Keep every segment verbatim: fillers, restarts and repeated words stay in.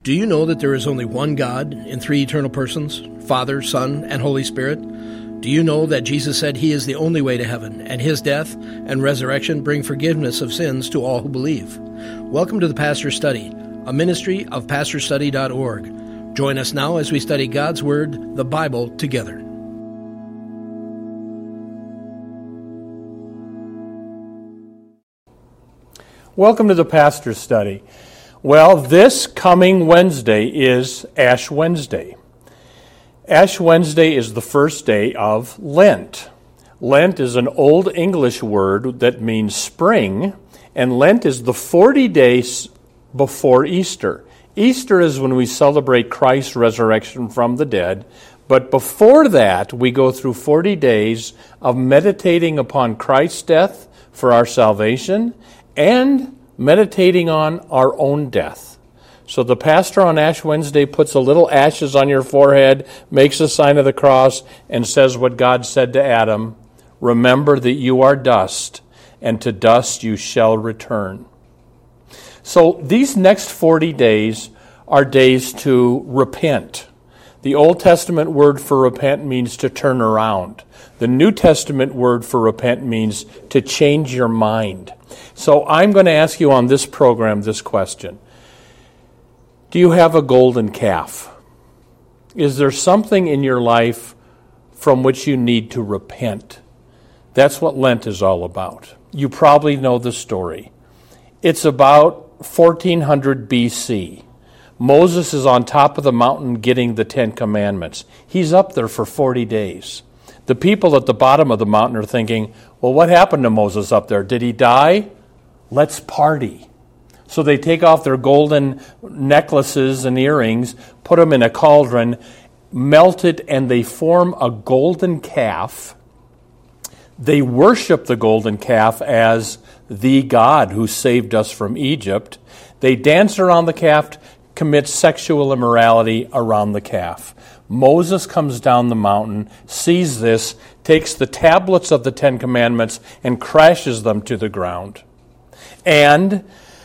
Do you know that there is only one God in three eternal persons, Father, Son, and Holy Spirit? Do you know that Jesus said he is the only way to heaven, and his death and resurrection bring forgiveness of sins to all who believe? Welcome to the Pastor's Study, a ministry of pastor study dot org. Join us now as we study God's Word, the Bible, together. Welcome to the Pastor's Study. Well, this coming Wednesday is Ash Wednesday. Ash Wednesday is the first day of Lent. Lent is an Old English word that means spring, and Lent is the forty days before Easter. Easter is when we celebrate Christ's resurrection from the dead, but before that, we go through forty days of meditating upon Christ's death for our salvation and meditating on our own death. So the pastor on Ash Wednesday puts a little ashes on your forehead, makes a sign of the cross, and says what God said to Adam, "Remember that you are dust, and to dust you shall return." So these next forty days are days to repent. The Old Testament word for repent means to turn around. The New Testament word for repent means to change your mind. So I'm going to ask you on this program this question. Do you have a golden calf? Is there something in your life from which you need to repent? That's what Lent is all about. You probably know the story. It's about fourteen hundred B C. Moses is on top of the mountain getting the Ten Commandments. He's up there for forty days. The people at the bottom of the mountain are thinking, well, what happened to Moses up there? Did he die? Let's party. So they take off their golden necklaces and earrings, put them in a cauldron, melt it, and they form a golden calf. They worship the golden calf as the God who saved us from Egypt. They dance around the calf, commit sexual immorality around the calf. Moses comes down the mountain, sees this, takes the tablets of the Ten Commandments and crashes them to the ground. And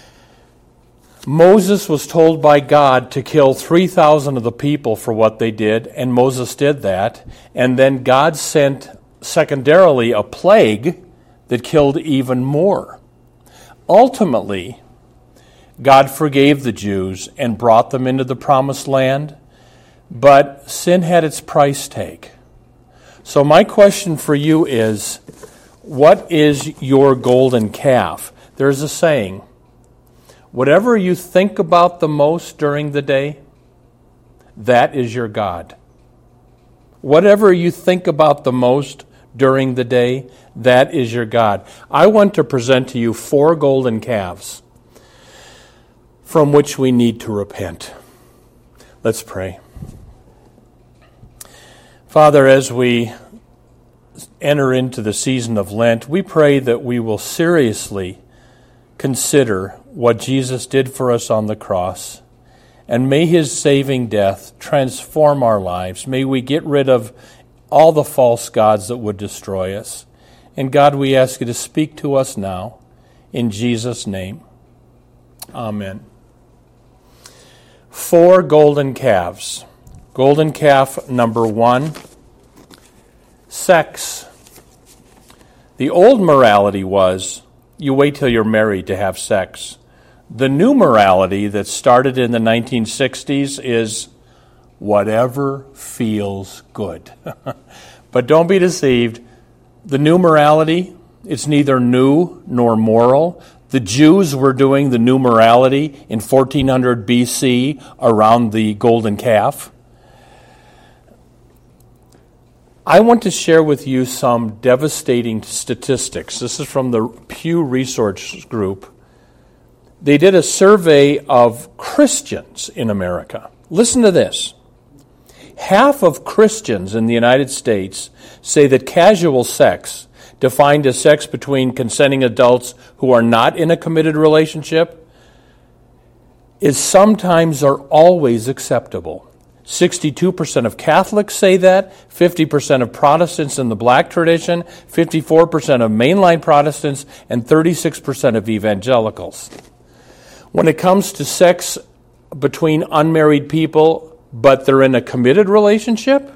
Moses was told by God to kill three thousand of the people for what they did, and Moses did that. And then God sent secondarily a plague that killed even more. Ultimately, God forgave the Jews and brought them into the promised land, but sin had its price tag. So my question for you is, what is your golden calf? There's a saying, whatever you think about the most during the day, that is your God. Whatever you think about the most during the day, that is your God. I want to present to you four golden calves from which we need to repent. Let's pray. Father, as we enter into the season of Lent, we pray that we will seriously consider what Jesus did for us on the cross, and may his saving death transform our lives. May we get rid of all the false gods that would destroy us. And God, we ask you to speak to us now, in Jesus' name. Amen. Four golden calves. Golden calf number one, sex. The old morality was, you wait till you're married to have sex. The new morality that started in the nineteen sixties is whatever feels good. But don't be deceived. The new morality, it's neither new nor moral. The Jews were doing the new morality in fourteen hundred B C around the golden calf. I want to share with you some devastating statistics. This is from the Pew Research Group. They did a survey of Christians in America. Listen to this. Half of Christians in the United States say that casual sex, defined as sex between consenting adults who are not in a committed relationship, is sometimes or always acceptable. sixty-two percent of Catholics say that, fifty percent of Protestants in the black tradition, fifty-four percent of mainline Protestants, and thirty-six percent of evangelicals. When it comes to sex between unmarried people, but they're in a committed relationship?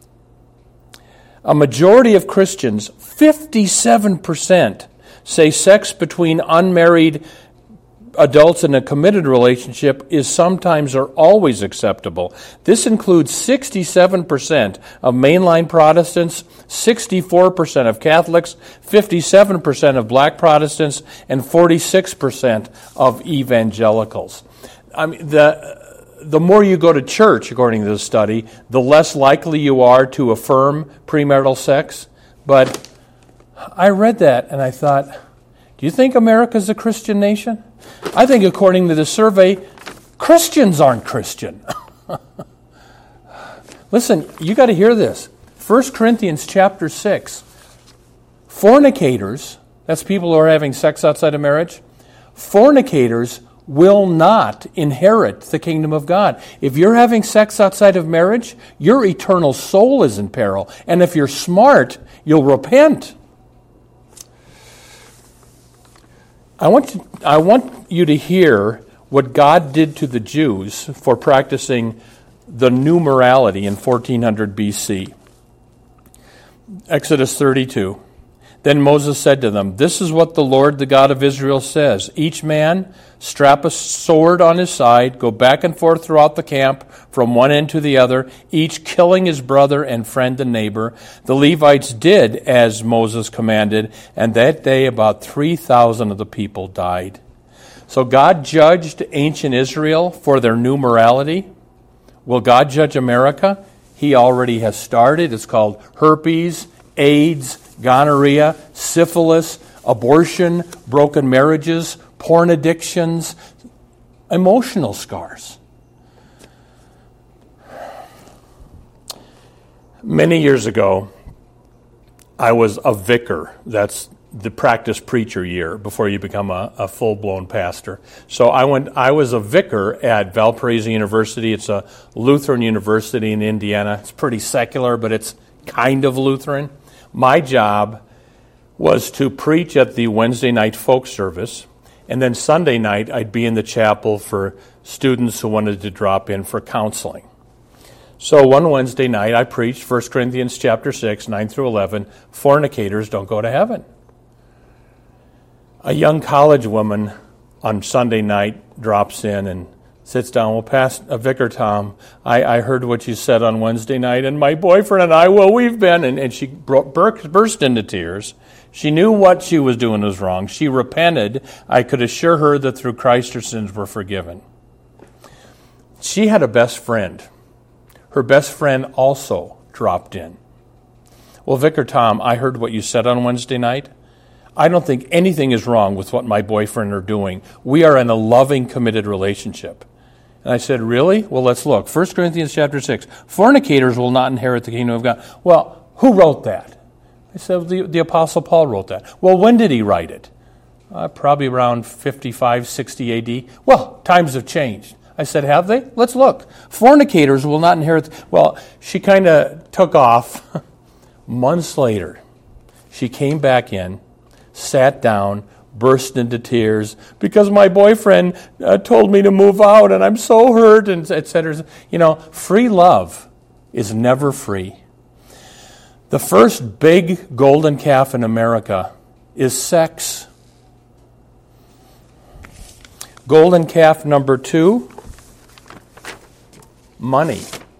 A majority of Christians, fifty-seven percent, say sex between unmarried adults in a committed relationship is sometimes or always acceptable. This includes sixty-seven percent of mainline Protestants, sixty-four percent of Catholics, fifty-seven percent of black Protestants, and forty-six percent of evangelicals. I mean, the the more you go to church, according to this study, the less likely you are to affirm premarital sex. But I read that and I thought, do you think America's a Christian nation? I think according to the survey, Christians aren't Christian. Listen, you got to hear this. First Corinthians chapter six. Fornicators, that's people who are having sex outside of marriage, fornicators will not inherit the kingdom of God. If you're having sex outside of marriage, your eternal soul is in peril. And if you're smart, you'll repent. I want you, I want you to hear what God did to the Jews for practicing the new morality in fourteen hundred B C. Exodus thirty-two. Then Moses said to them, "This is what the Lord, the God of Israel, says. Each man strap a sword on his side, go back and forth throughout the camp from one end to the other, each killing his brother and friend and neighbor." The Levites did as Moses commanded, and that day about three thousand of the people died. So God judged ancient Israel for their new morality. Will God judge America? He already has started. It's called herpes, AIDS, gonorrhea, syphilis, abortion, broken marriages, porn addictions, emotional scars. Many years ago, I was a vicar. That's the practice preacher year before you become a, a full-blown pastor. So I went. I was a vicar at Valparaiso University. It's a Lutheran university in Indiana. It's pretty secular, but it's kind of Lutheran. My job was to preach at the Wednesday night folk service, and then Sunday night I'd be in the chapel for students who wanted to drop in for counseling. So one Wednesday night I preached First Corinthians chapter six, nine through eleven, fornicators don't go to heaven. A young college woman on Sunday night drops in and sits down. "Well, Pastor, uh, Vicar Tom, I, I heard what you said on Wednesday night, and my boyfriend and I, well, we've been," and, and she bro- burst into tears. She knew what she was doing was wrong. She repented. I could assure her that through Christ her sins were forgiven. She had a best friend. Her best friend also dropped in. "Well, Vicar Tom, I heard what you said on Wednesday night. I don't think anything is wrong with what my boyfriend are doing. We are in a loving, committed relationship." And I said, "Really? Well, let's look. First Corinthians chapter six. Fornicators will not inherit the kingdom of God." "Well, who wrote that?" I said, the, the Apostle Paul wrote that. "Well, when did he write it?" Uh, probably around fifty-five, sixty A D. "Well, times have changed." I said, "Have they? Let's look. Fornicators will not inherit." Well, she kind of took off. Months later, she came back in, sat down, burst into tears because my boyfriend uh, told me to move out and I'm so hurt, and et cetera. You know, free love is never free. The first big golden calf in America is sex. Golden calf number two, money.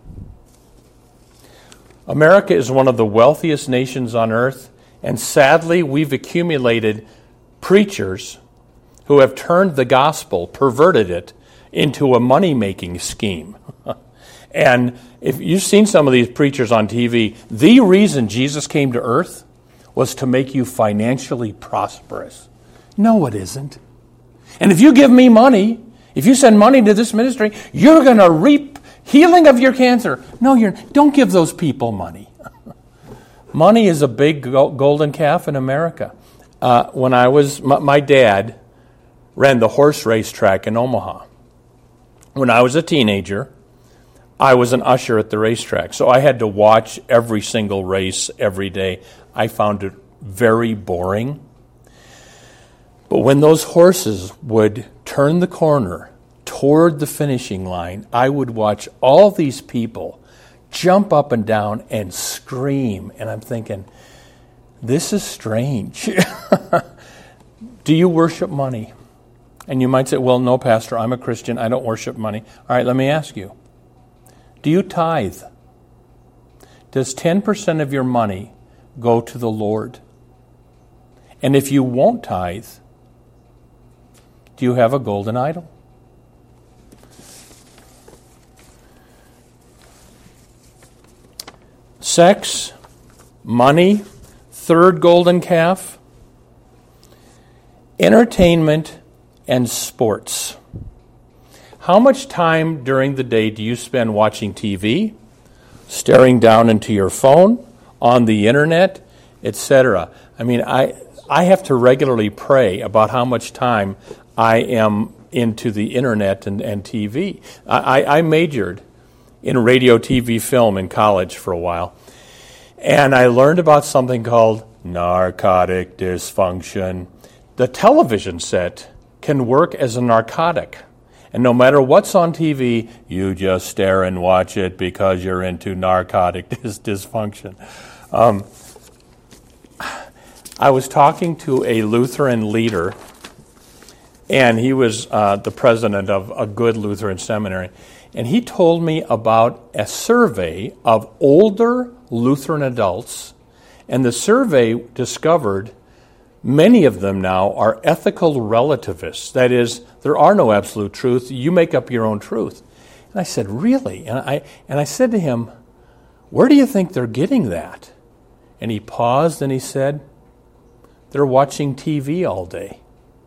America is one of the wealthiest nations on earth, and sadly we've accumulated preachers who have turned the gospel, perverted it, into a money-making scheme. And if you've seen some of these preachers on T V, the reason Jesus came to earth was to make you financially prosperous. No, it isn't. And if you give me money, if you send money to this ministry, you're going to reap healing of your cancer. No, you're don't give those people money. Money is a big golden calf in America. Uh, when I was, my, my dad ran the horse race track in Omaha. When I was a teenager, I was an usher at the racetrack, so I had to watch every single race every day. I found it very boring. But when those horses would turn the corner, toward the finishing line, I would watch all these people jump up and down and scream. And I'm thinking, this is strange. Do you worship money? And you might say, well, no, Pastor, I'm a Christian. I don't worship money. All right, let me ask you. Do you tithe? Does ten percent of your money go to the Lord? And if you won't tithe, do you have a golden idol? Sex, money, third golden calf, entertainment, and sports. How much time during the day do you spend watching T V, staring down into your phone, on the internet, et cetera? I mean, I I have to regularly pray about how much time I am into the internet and, and T V. I, I majored in radio, T V, film in college for a while, and I learned about something called narcotic dysfunction. The television set can work as a narcotic. And no matter what's on T V, you just stare and watch it because you're into narcotic dis- dysfunction. Um, I was talking to a Lutheran leader, and he was uh, the president of a good Lutheran seminary, and he told me about a survey of older Lutheran adults, and the survey discovered many of them now are ethical relativists. That is, there are no absolute truth. You make up your own truth. And I said, really? And I and I said to him, where do you think they're getting that? And he paused and he said, they're watching T V all day.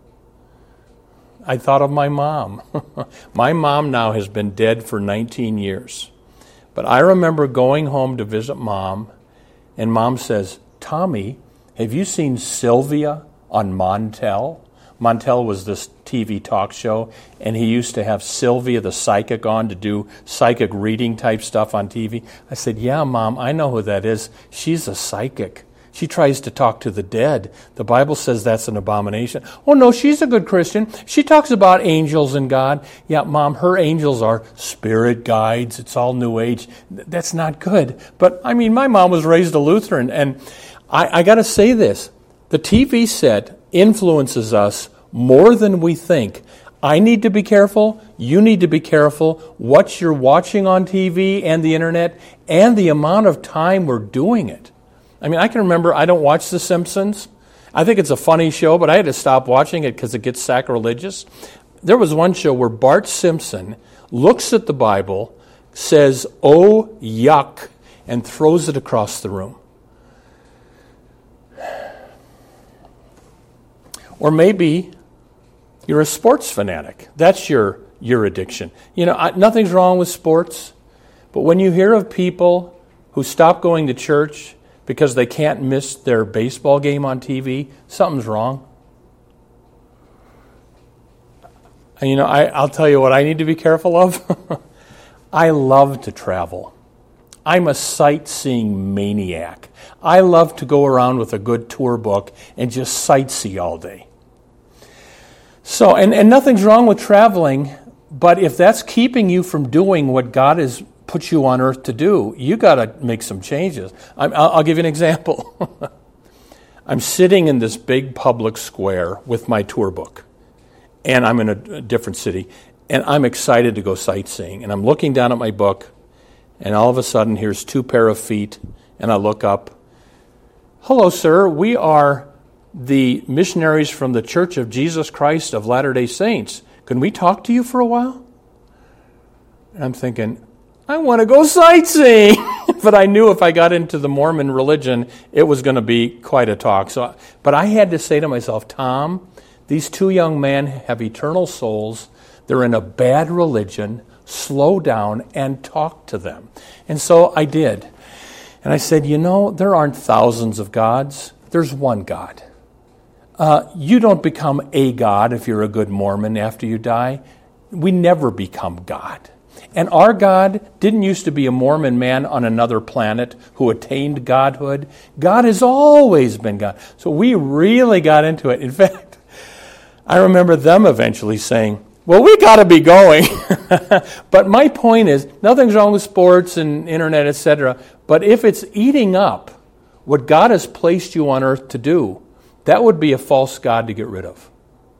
I thought of my mom. My mom now has been dead for nineteen years. But I remember going home to visit Mom, and Mom says, Tommy, have you seen Sylvia on Montel? Montel was this T V talk show, and he used to have Sylvia the psychic on to do psychic reading type stuff on T V. I said, yeah, Mom, I know who that is. She's a psychic. She tries to talk to the dead. The Bible says that's an abomination. Oh, no, she's a good Christian. She talks about angels and God. Yeah, Mom, her angels are spirit guides. It's all New Age. That's not good. But, I mean, my mom was raised a Lutheran, and I, I got to say this. The T V set influences us more than we think. I need to be careful. You need to be careful what you're watching on T V and the internet and the amount of time we're doing it. I mean, I can remember I don't watch The Simpsons. I think it's a funny show, but I had to stop watching it because it gets sacrilegious. There was one show where Bart Simpson looks at the Bible, says, oh, yuck, and throws it across the room. Or maybe you're a sports fanatic. That's your, your addiction. You know, I, nothing's wrong with sports, but when you hear of people who stop going to church because they can't miss their baseball game on T V, something's wrong. And you know, I, I'll tell you what I need to be careful of. I love to travel. I'm a sightseeing maniac. I love to go around with a good tour book and just sightsee all day. So, and, and nothing's wrong with traveling, but if that's keeping you from doing what God has put you on earth to do, you got to make some changes. I'm, I'll, I'll give you an example. I'm sitting in this big public square with my tour book, and I'm in a, a different city, and I'm excited to go sightseeing, and I'm looking down at my book, and all of a sudden, here's two pair of feet, and I look up. Hello, sir. We are the missionaries from the Church of Jesus Christ of Latter-day Saints. Can we talk to you for a while? And I'm thinking, I want to go sightseeing. But I knew if I got into the Mormon religion, it was going to be quite a talk. So, but I had to say to myself, Tom, these two young men have eternal souls. They're in a bad religion. Slow down and talk to them. And so I did. And I said, you know, there aren't thousands of gods. There's one God. Uh, you don't become a God if you're a good Mormon after you die. We never become God. And our God didn't used to be a Mormon man on another planet who attained godhood. God has always been God. So we really got into it. In fact, I remember them eventually saying, Well, we got to be going. But my point is, nothing's wrong with sports and internet, et cetera. But if it's eating up what God has placed you on earth to do, that would be a false god to get rid of.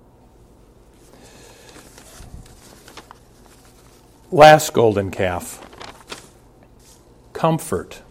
Last golden calf. Comfort.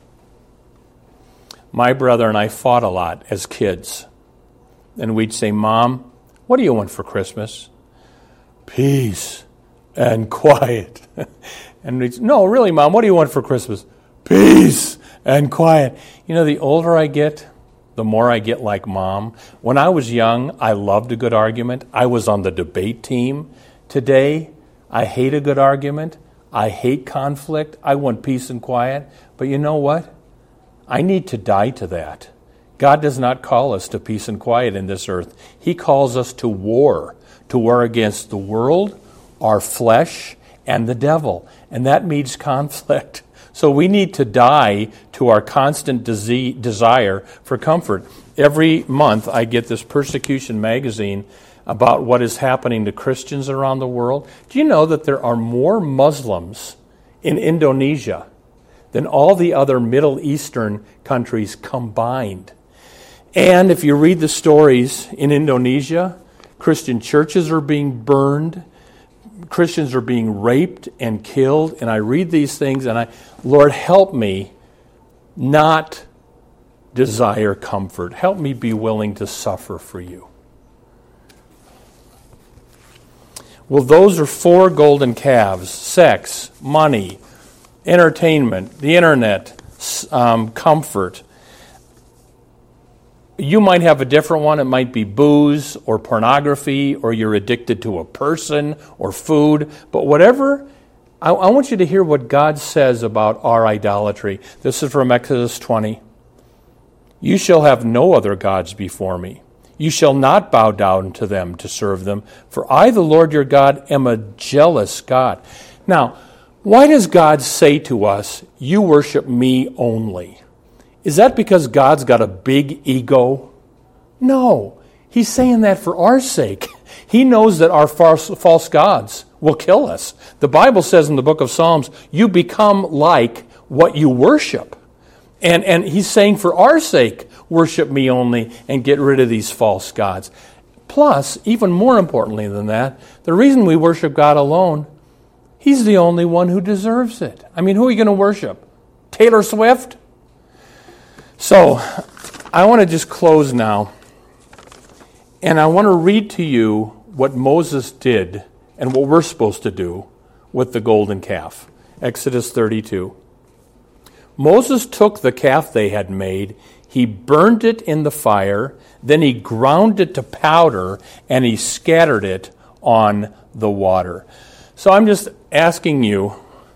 My brother and I fought a lot as kids. And we'd say, Mom, what do you want for Christmas? Peace and quiet. And we'd say, no, really, Mom, what do you want for Christmas? Peace and quiet. You know, the older I get, the more I get like Mom. When I was young, I loved a good argument. I was on the debate team. Today, I hate a good argument. I hate conflict. I want peace and quiet. But you know what? I need to die to that. God does not call us to peace and quiet in this earth. He calls us to war, to war against the world, our flesh, and the devil. And that means conflict. So we need to die to our constant dese- desire for comfort. Every month I get this Persecution magazine about what is happening to Christians around the world. Do you know that there are more Muslims in Indonesia than all the other Middle Eastern countries combined? And if you read the stories in Indonesia, Christian churches are being burned, Christians are being raped and killed, and I read these things and I, Lord, help me not desire comfort. Help me be willing to suffer for you. Well, those are four golden calves: sex, money, entertainment, the internet, um, comfort. You might have a different one. It might be booze or pornography, or you're addicted to a person or food. But whatever, I, I want you to hear what God says about our idolatry. This is from Exodus twenty. You shall have no other gods before me. You shall not bow down to them to serve them, for I, the Lord your God, am a jealous God. Now, why does God say to us, you worship me only? Is that because God's got a big ego? No. He's saying that for our sake. He knows that our false, false gods will kill us. The Bible says in the book of Psalms, you become like what you worship. And, and he's saying for our sake, worship me only and get rid of these false gods. Plus, even more importantly than that, the reason we worship God alone, he's the only one who deserves it. I mean, who are you going to worship? Taylor Swift? So, I want to just close now, and I want to read to you what Moses did and what we're supposed to do with the golden calf. Exodus thirty-two. Moses took the calf they had made, he burned it in the fire, then he ground it to powder, and he scattered it on the water. So I'm just asking you,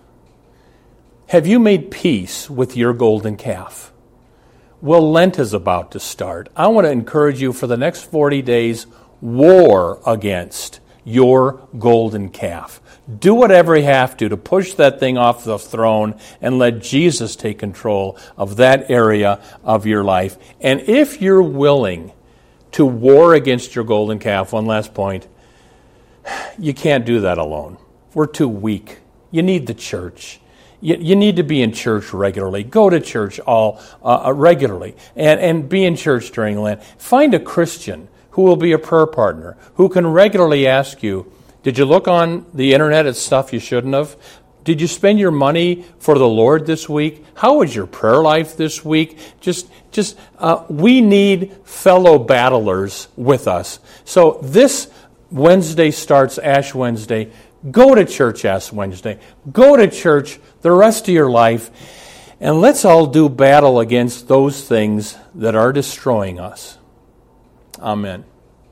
have you made peace with your golden calf? Well, Lent is about to start. I want to encourage you for the next forty days, war against your golden calf. Do whatever you have to to push that thing off the throne and let Jesus take control of that area of your life. And if you're willing to war against your golden calf, one last point, you can't do that alone. We're too weak. You need the church. You, you need to be in church regularly. Go to church all uh, regularly and, and be in church during Lent. Find a Christian who will be a prayer partner, who can regularly ask you, did you look on the internet at stuff you shouldn't have? Did you spend your money for the Lord this week? How was your prayer life this week? Just, just uh, we need fellow battlers with us. So this Wednesday starts Ash Wednesday. Go to church Ash Wednesday. Go to church the rest of your life. And let's all do battle against those things that are destroying us. Amen.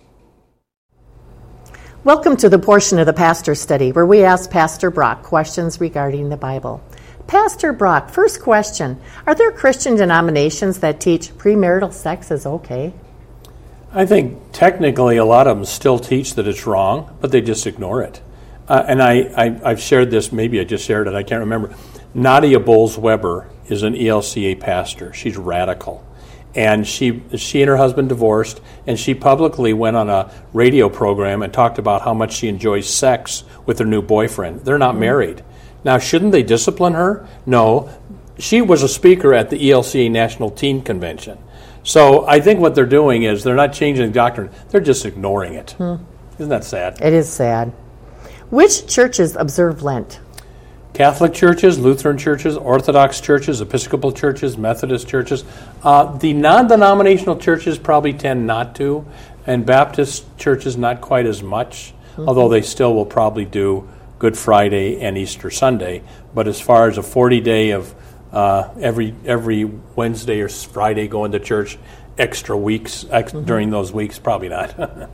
Welcome to the portion of the Pastor Study where we ask Pastor Brock questions regarding the Bible. Pastor Brock, first question. Are there Christian denominations that teach premarital sex is okay? I think technically a lot of them still teach that it's wrong, but they just ignore it. Uh, and I, I, I've shared this, maybe I just shared it, I can't remember. Nadia Bowles-Weber is an E L C A pastor. She's radical. And she she and her husband divorced, and she publicly went on a radio program and talked about how much she enjoys sex with her new boyfriend. They're not mm-hmm. married. Now, shouldn't they discipline her? No. She was a speaker at the E L C A National Teen Convention. So I think what they're doing is they're not changing the doctrine. They're just ignoring it. Hmm. Isn't that sad? It is sad. Which churches observe Lent? Catholic churches, Lutheran churches, Orthodox churches, Episcopal churches, Methodist churches. Uh, the non-denominational churches probably tend not to, and Baptist churches not quite as much, mm-hmm. although they still will probably do Good Friday and Easter Sunday. But as far as a forty-day of uh, every every Wednesday or Friday going to church, extra weeks ex- mm-hmm. during those weeks, probably not.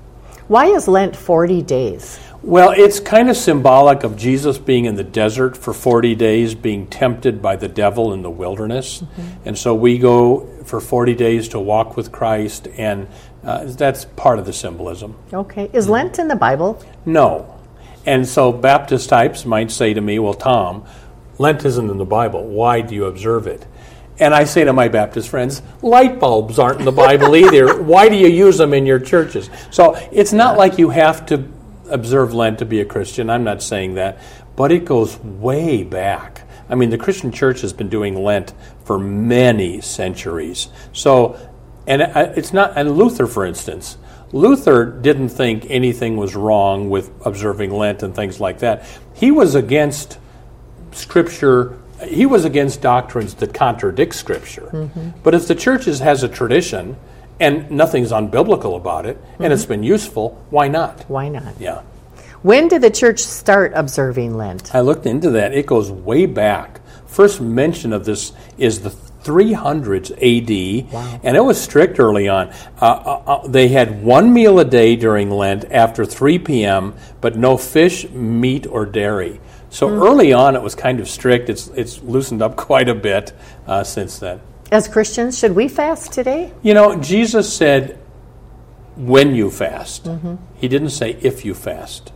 Why is Lent forty days? Well, it's kind of symbolic of Jesus being in the desert for forty days, being tempted by the devil in the wilderness. Mm-hmm. And so we go for forty days to walk with Christ, and uh, that's part of the symbolism. Okay. Is Lent in the Bible? No. And so Baptist types might say to me, well, Tom, Lent isn't in the Bible. Why do you observe it? And I say to my Baptist friends, light bulbs aren't in the Bible either. Why do you use them in your churches? So it's not like you have to observe Lent to be a Christian. I'm not saying that. But it goes way back. I mean, the Christian church has been doing Lent for many centuries. So, and it's not, and Luther, for instance, Luther didn't think anything was wrong with observing Lent and things like that. He was against Scripture. He was against doctrines that contradict Scripture. Mm-hmm. But if the church has a tradition and nothing's unbiblical about it, mm-hmm. and it's been useful, why not? Why not? Yeah. When did the church start observing Lent? I looked into that. It goes way back. First mention of this is the three hundreds A D, wow. and it was strict early on. Uh, uh, they had one meal a day during Lent after three p.m., but no fish, meat, or dairy. So mm. early on, it was kind of strict. It's it's loosened up quite a bit uh, since then. As Christians, should we fast today? You know, Jesus said, when you fast. Mm-hmm. He didn't say if you fast.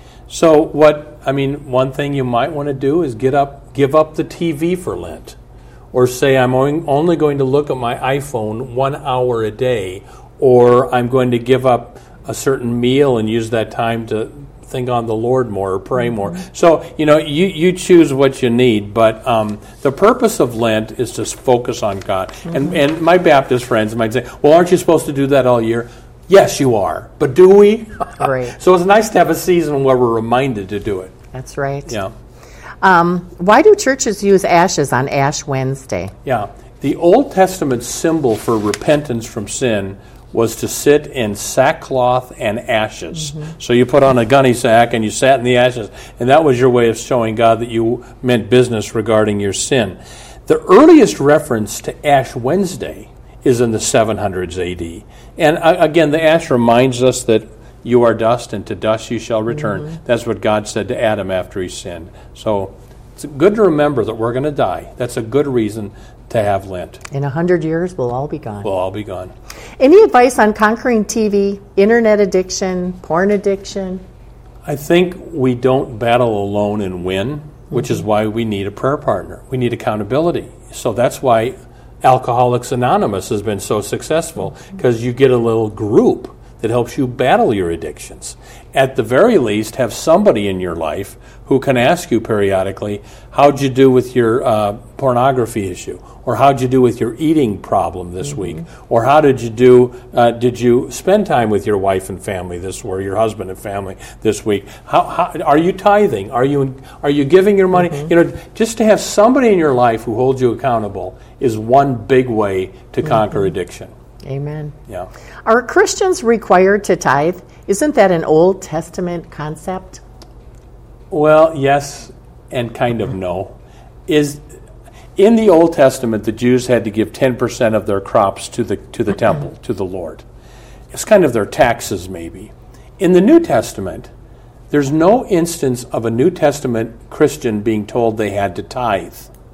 So what, I mean, one thing you might want to do is get up, give up the T V for Lent. Or say, I'm only going to look at my iPhone one hour a day. Or I'm going to give up a certain meal and use that time to think on the Lord more or pray more. So, you know, you, you choose what you need, but um, the purpose of Lent is to focus on God. Mm-hmm. And and my Baptist friends might say, well, aren't you supposed to do that all year? Yes, you are. But do we? Right. So it's nice to have a season where we're reminded to do it. That's right. Yeah. Um, why do churches use ashes on Ash Wednesday? Yeah. The Old Testament symbol for repentance from sin was to sit in sackcloth and ashes. Mm-hmm. So you put on a gunny sack and you sat in the ashes, and that was your way of showing God that you meant business regarding your sin. The earliest reference to Ash Wednesday is in the seven hundreds A D. And uh, again, the ash reminds us that you are dust, and to dust you shall return. Mm-hmm. That's what God said to Adam after he sinned. So it's good to remember that we're going to die. That's a good reason to have Lent. In a hundred years, we'll all be gone. We'll all be gone. Any advice on conquering T V, internet addiction, porn addiction? I think we don't battle alone and win, which mm-hmm. is why we need a prayer partner. We need accountability. So that's why Alcoholics Anonymous has been so successful, because you get a little group that helps you battle your addictions. At the very least, have somebody in your life who can ask you periodically, how'd you do with your uh, pornography issue? Or how'd you do with your eating problem this mm-hmm. week? Or how did you do, uh, did you spend time with your wife and family this, or your husband and family this week? How, how are you tithing? Are you are you giving your money? Mm-hmm. You know, just to have somebody in your life who holds you accountable is one big way to mm-hmm. conquer addiction. Amen. Yeah. Are Christians required to tithe? Isn't that an Old Testament concept? Well, yes, and kind of no. Is in the Old Testament, the Jews had to give ten percent of their crops to the to the temple, to the Lord. It's kind of their taxes, maybe. In the New Testament, there's no instance of a New Testament Christian being told they had to tithe.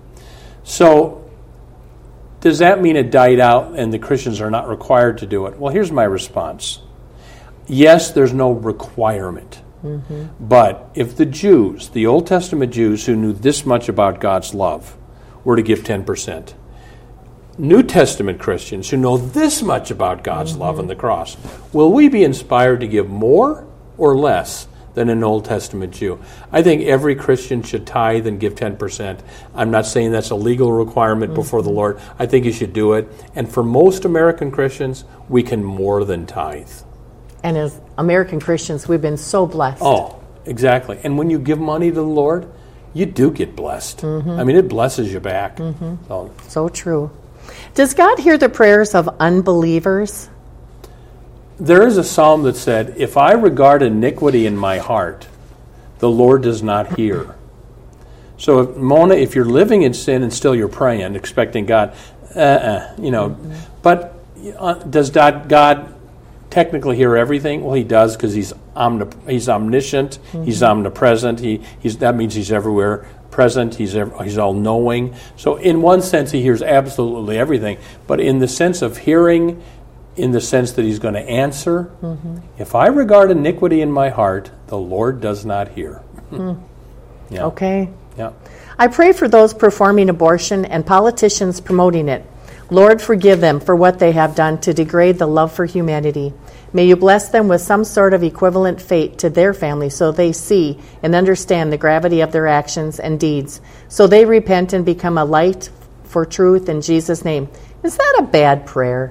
So, does that mean it died out and the Christians are not required to do it? Well, here's my response. Yes, there's no requirement. Mm-hmm. But if the Jews, the Old Testament Jews who knew this much about God's love, were to give ten percent, New Testament Christians who know this much about God's mm-hmm. love and the cross, will we be inspired to give more or less than an Old Testament Jew? I think every Christian should tithe and give ten percent. I'm not saying that's a legal requirement mm-hmm. before the Lord. I think you should do it. And for most American Christians, we can more than tithe. And as American Christians, we've been so blessed. Oh, exactly. And when you give money to the Lord, you do get blessed. Mm-hmm. I mean, it blesses you back. Mm-hmm. So. so true. Does God hear the prayers of unbelievers? There is a psalm that said, if I regard iniquity in my heart, the Lord does not hear. So, if, Mona, if you're living in sin and still you're praying, expecting God, uh-uh, you know, mm-hmm. but uh, does God, God technically hear everything? Well, he does, because he's omnip- he's omniscient, mm-hmm. he's omnipresent, he he's that means he's everywhere present, he's ev- he's all-knowing. So in one sense, he hears absolutely everything, but in the sense of hearing, in the sense that he's going to answer, mm-hmm. if I regard iniquity in my heart, the Lord does not hear. Mm. Yeah. Okay. Yeah. I pray for those performing abortion and politicians promoting it. Lord, forgive them for what they have done to degrade the love for humanity. May you bless them with some sort of equivalent fate to their family so they see and understand the gravity of their actions and deeds, so they repent and become a light for truth in Jesus' name. Is that a bad prayer?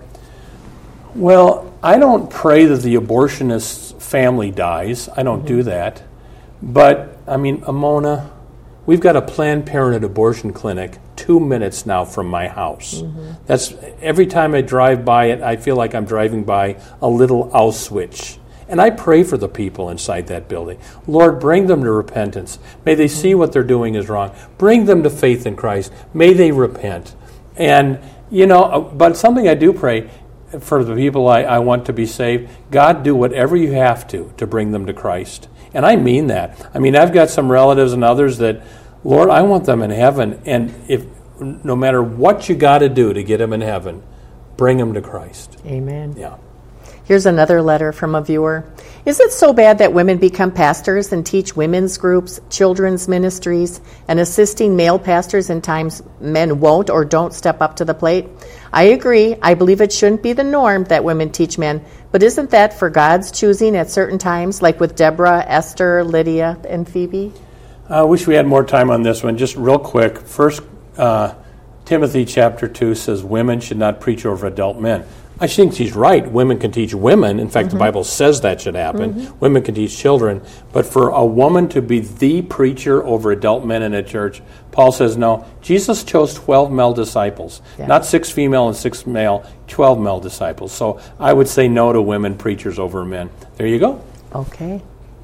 Well, I don't pray that the abortionist's family dies. I don't mm-hmm. do that. But, I mean, Amona, we've got a Planned Parenthood abortion clinic two minutes now from my house. Mm-hmm. That's every time I drive by it, I feel like I'm driving by a little Auschwitz. And I pray for the people inside that building. Lord, bring them to repentance. May they see what they're doing is wrong. Bring them to faith in Christ. May they repent. And, you know, but something I do pray for the people I, I want to be saved, God, do whatever you have to to bring them to Christ. And I mean that. I mean, I've got some relatives and others that, Lord, I want them in heaven. And if no matter what you got to do to get them in heaven, bring them to Christ. Amen. Yeah. Here's another letter from a viewer. Is it so bad that women become pastors and teach women's groups, children's ministries, and assisting male pastors in times men won't or don't step up to the plate? I agree. I believe it shouldn't be the norm that women teach men, but isn't that for God's choosing at certain times, like with Deborah, Esther, Lydia, and Phoebe? I wish we had more time on this one. Just real quick, First uh, Timothy chapter two says women should not preach over adult men. I think she's right. Women can teach women. In fact, mm-hmm. the Bible says that should happen. Mm-hmm. Women can teach children. But for a woman to be the preacher over adult men in a church, Paul says no. Jesus chose twelve male disciples, yeah. not six female and six male, twelve male disciples. So I would say no to women preachers over men. There you go. Okay.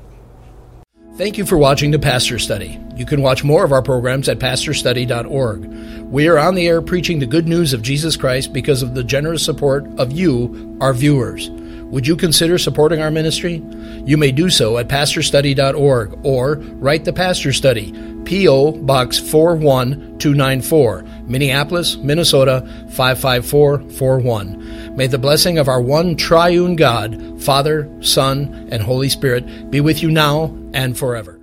Thank you for watching the Pastor Study. You can watch more of our programs at pastor study dot org. We are on the air preaching the good news of Jesus Christ because of the generous support of you, our viewers. Would you consider supporting our ministry? You may do so at pastor study dot org or write the Pastor Study, P O. Box four one two nine four, Minneapolis, Minnesota five five four four one. May the blessing of our one triune God, Father, Son, and Holy Spirit be with you now and forever.